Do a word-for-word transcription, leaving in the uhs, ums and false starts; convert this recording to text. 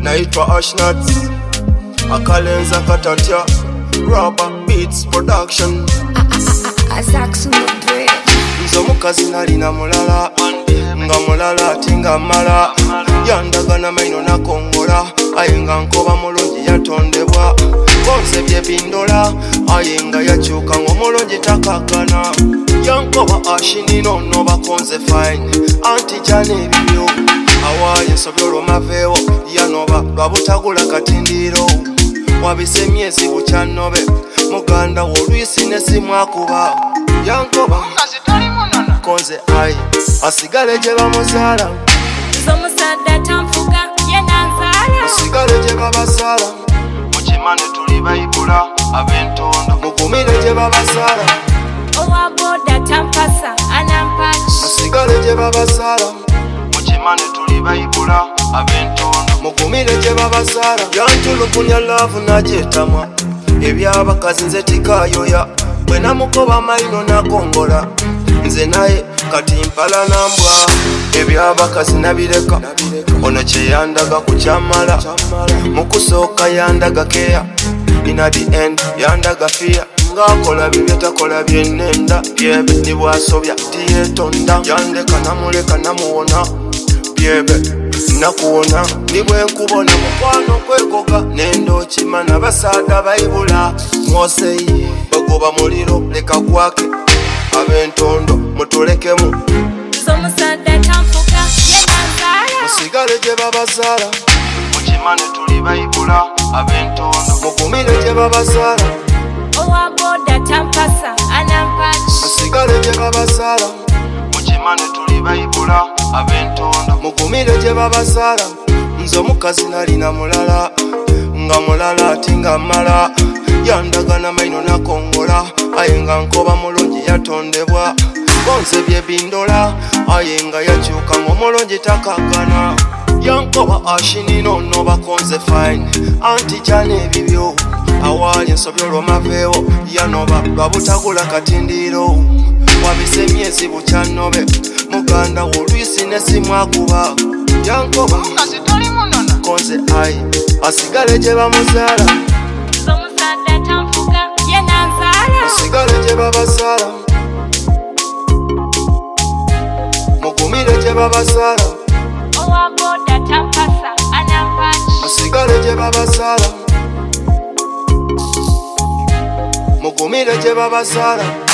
naitwa Ashnat akalenza katatya Rubber Beats Production. Nze omukazi nalina mulala nga mulala ate nga mala yandagana maino nakongola aye nga nkoba mulungi yatondebwa konsebye bindola aye nga yakyuka ng'omulungi takakana yankoba ashinino no bakonze fine anti jane ebibyo awaye nsobya olwomaveewo yanoba lwabutagula katindiro wabise emyezi bukyanobe muganda wolwisi nesimwakuba yankoba konze ayi asigale gye bamuzaala omusadde tanfuga yenanzaala asigale gye babazaala mukimane tuli bayibula ab'entondo mugumire gye babazaala owa boda tampasa anampachi asigale gye babazaala mukimane tuli bayibula ab'entondo mugumire gye babazaala yantulukunya laavu nagyetamwa ebyabakazi nze tikayoya bwe namukoba maino nakongola nze naye kati mpala nambwa ebyabakazi nabireka ono kyeyandaga kukyamala mukusooka yandaga keya ina the end yandaga fiya ngaakola bibye takola byenenda byebe nibwasobya tiyetonda yandeka namuleka namuwona byebe nakuwona nibwe nkubona mukwano kwegoga nendokimana basaada bayibula mwoseyi bagoba muliro leka gwake ab'entondo mutulekemu omusadde tanfuga yenanzaala musigale gye babazaala mukimane tuli bayibula ab'entondo mugumire gye babazaala owa boda tampasa anampachi musigale gye babazaala mukimane tuli bayibula ab'entondo mugumire gye babazaala nze omukazi nalina mulala nga mulala ate nga mala yandagana maino nakongola aye nga nkoba mulungi yatondebwa konsebye bindola aye nga yakyuka ng'omulungi takakana yankoba ashinino no bakonze fine anti jane ebibyo awaali ensobya olwomaveewo yanoba lwabutagula katindiro wabise emyezi bukyanobe muganda wolwisi nesimwakuba yankoba konze ayi asigale gye bamuzaala omusadde tanfuga yenanzaala asigale gye babazaala mugumire gye babazaala owa boda tampasa anampachi asigale gye babazaala mugumire gye babazaala